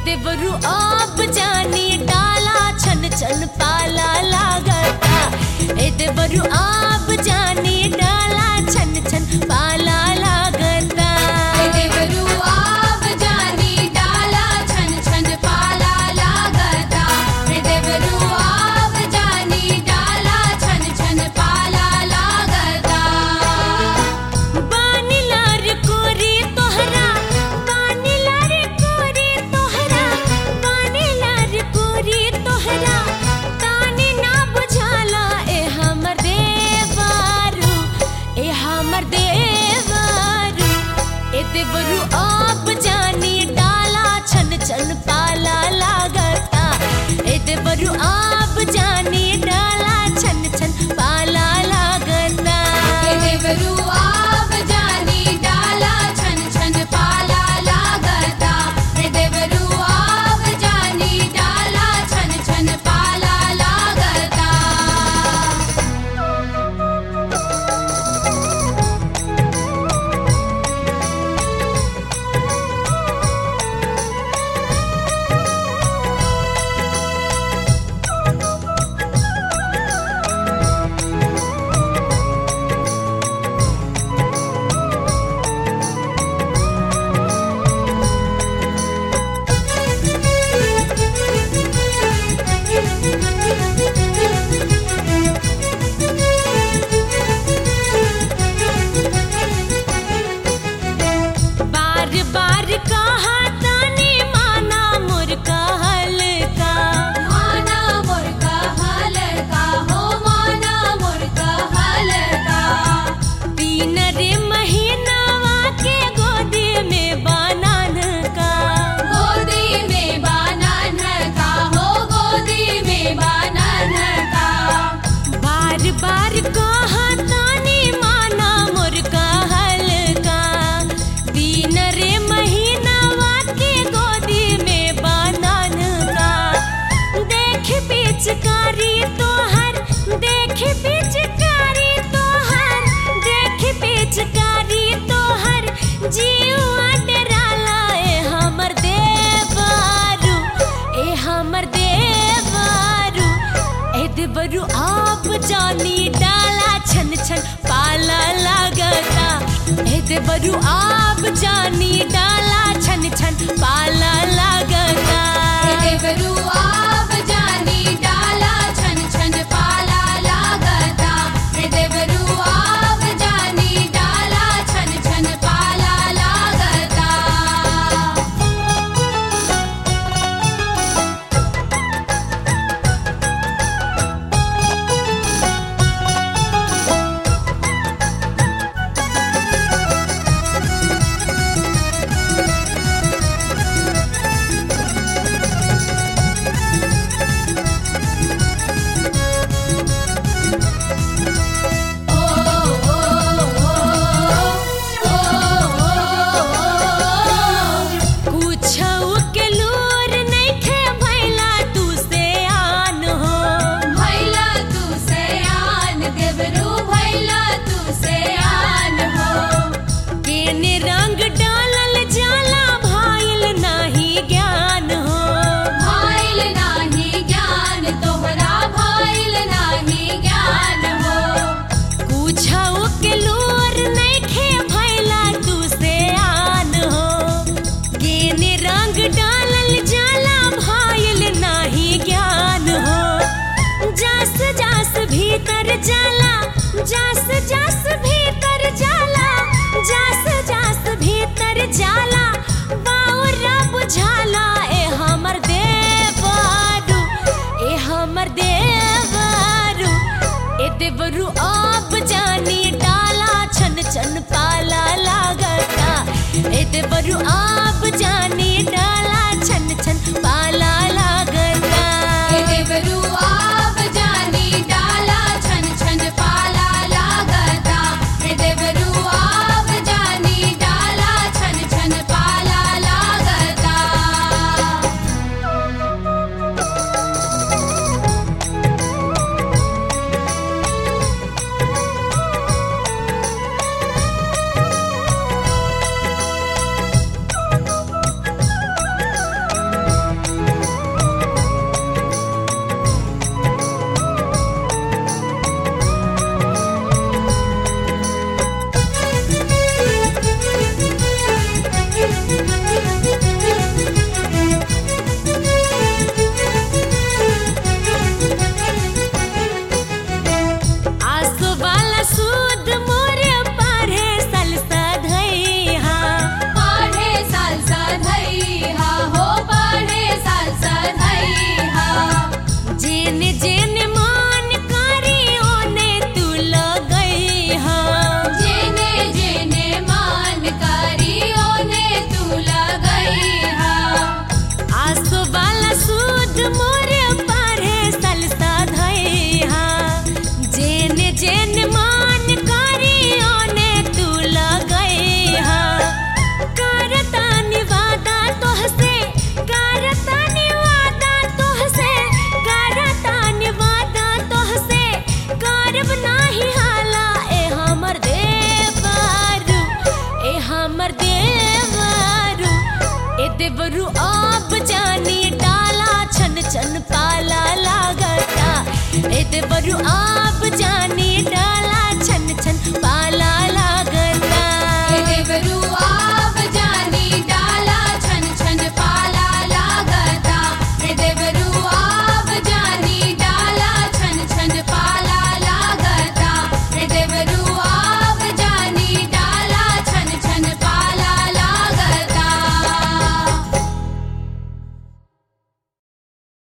देवरु आप जानी डाला छन छन पाला लागता। ए देवरु आप जानी डाला छन छन पाला लागता। ए देवरु आप जानी डाला छन छन पाला लागता। ए देवरु आप जानी डाला छन छन पाला लागता। बानीलार कोरी तोहरा बानीलार कोरी तोहरा बानीलार कोरी तोहरा तानी ना बुझाला। ए हमर देवरु ए हमर देवरु ए देवरु आप जानी डाला छन छन पाला लागता। ए देवरु आप जानी डाला छन छन पाला लागता। ए देवरु आप जानी डाला छन छन पाला लागता। ए देवरु आप जानी डाला छन छन पाला लागता। बार बार कहा तानी माना मोर कहल का। माना मोर कहल का हो माना मोर कहल का। तीन रे महीनावा के गोदी में बानन का। गोदी में बानन का हो गोदी में बानन का। बार बार कहा तानी माना मोर कहल का। तीन रे महीनावा के गोदी में बानन का। देख पिचकारी तोहर देख पिचकारी तोहर देख पिचकारी तोहर जीवा डराला। ए हमर देवरु ए हमर देवरु ए देवरु आप जानी डाला छन छन पाला लागता। ए देवरु आप जानी डाला छन छन पाला लागता। ए देवरु आप जानी डाला छन छन पाला लागता। ए देवरु आप जानी डाला छन छन पाला लागता। कुछऊ के लूर नइखे भइला तू से आन हो। भैला तू से आन देवरु भैला तू से आन हो। केने रंग डालल जाला भाइल नाही ज्ञान हो। भाइल नाही ज्ञान तोहरा भाइल नाही ज्ञान हो। कुछऊ के लूर नइखे भइला तू से आन हो। केने रंग डालल जाला भाइल नाही ज्ञान हो। जास जास भीतर जाला जास जास भीतर जाला जास जास भीतर जाला बाउरा बुझाला। ए हमर देवरु ए हमर देवरु ए देवरु आप जानी डाला छन छन पाला लागता। ए देवरु आप जानी डाला छन छन पाला लागता। ए देवरु आप जानी डाला छन छन पाला लागता। ए देवरु आप जानी डाला छन छन पाला लागता। देवरु आप जानी डाला छन छन पाला लागता ए देवरु आप